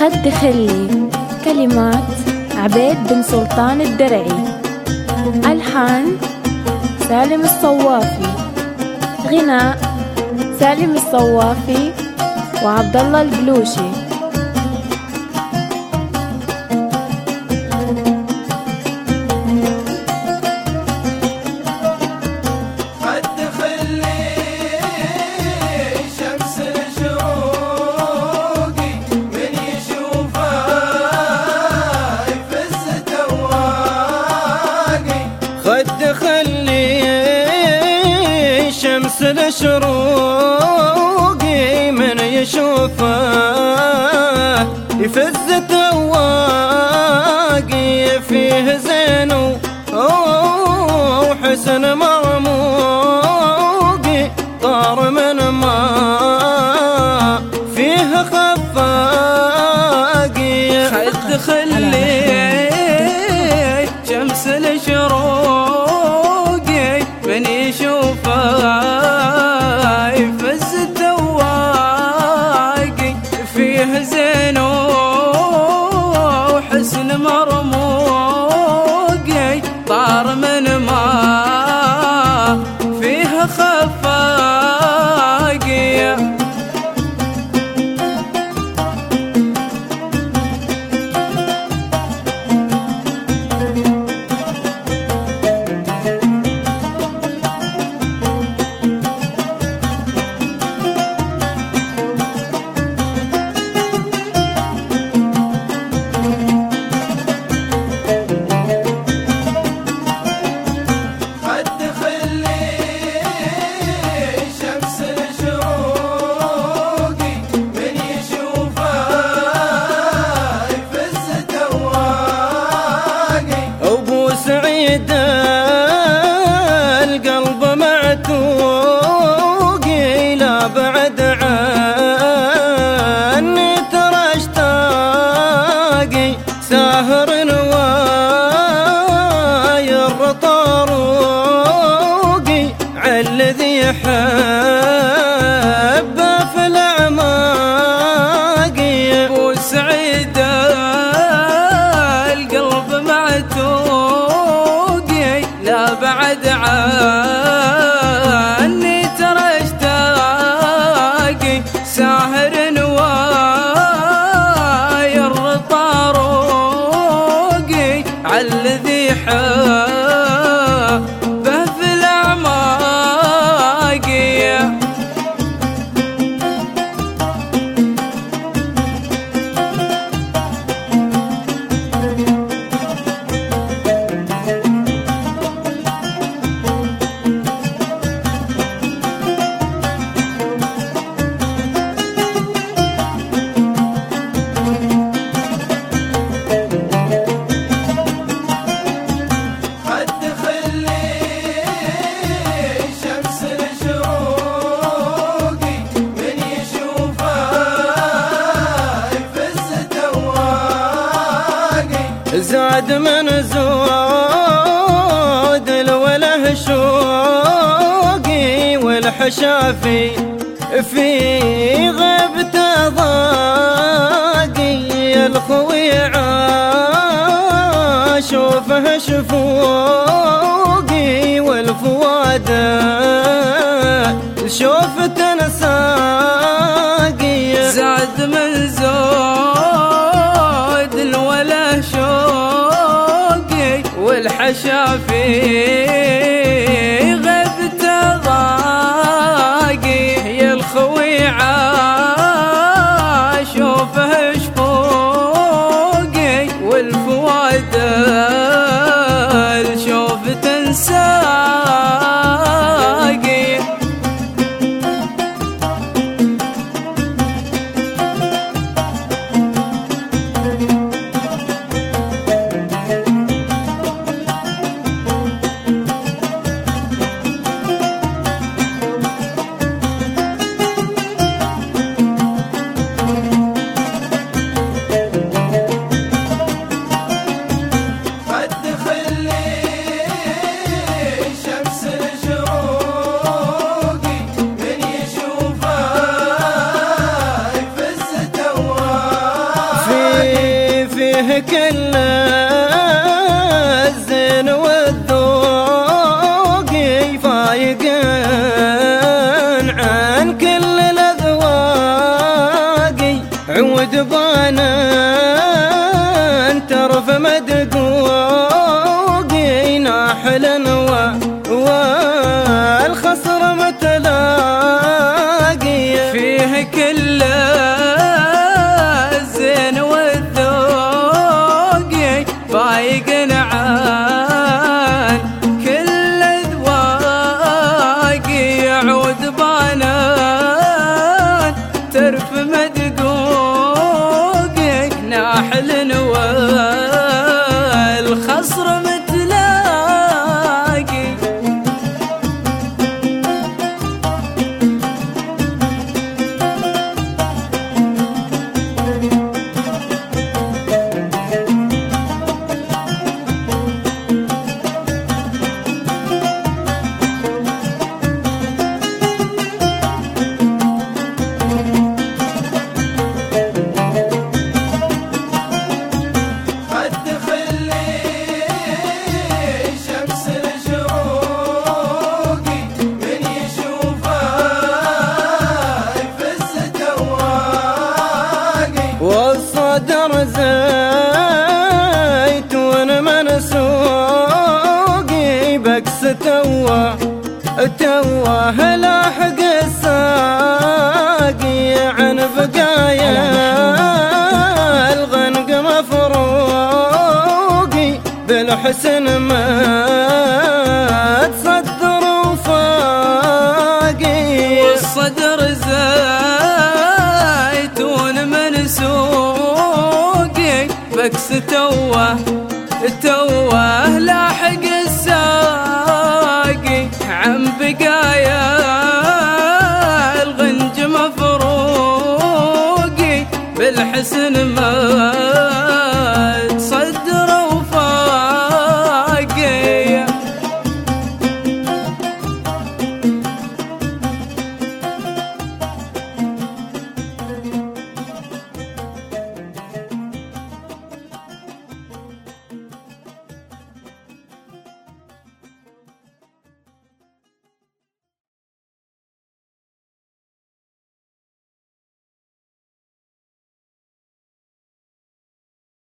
خد خلي. كلمات عبيد بن سلطان الدرعي. ألحان سالم الصوافي. غناء سالم الصوافي وعبد الله البلوشي. خد خلي شمس الشروق من يشوفه يفز تواقي فيه زين وحسن مرموق طار من ما فيه خفاقي. خد خلي شمس الشروق من يشوفه يفز تواقي فيه زين وحسن مرموق طار من ما فيه خفاقي. سعيد القلب معتوق لا بعد عني ترى اشتاقي ساهر نواير طاروقي عالذي حبه في الأعماقي. ابو سعيد القلب معتوق لا بعد عني ترى اشتاقي ساهر نواير طاروقي عالذي حبه في الأعماقي. زاد من زود الوله شوقي والحشافي في غيبته ضاقي. الخوي اشوفه شفوقي والفؤاد شوفته نساقي. زاد من زود الوله شوقي والحشافي غبته ضاقي. يا الخوي اشوفه شفوقي والفؤاد شوفته نساقي. فيه كل الزين والذوق فايق عن كل الأذواق عود بانا ترف مدقوقي ناحل والخصر متلاقي فيه كل الزين والذوق فايق عن كل أذواق يعود بانان ترف مدقوقي ناحل والخصر متلاقي والصدر زيتون منسوقي بكس توه لاحق الساقي عن بقايا الغنق مفروقي بالحسن ما تصدر وفاقي والصدر زيتون منسوقي بكس توه لا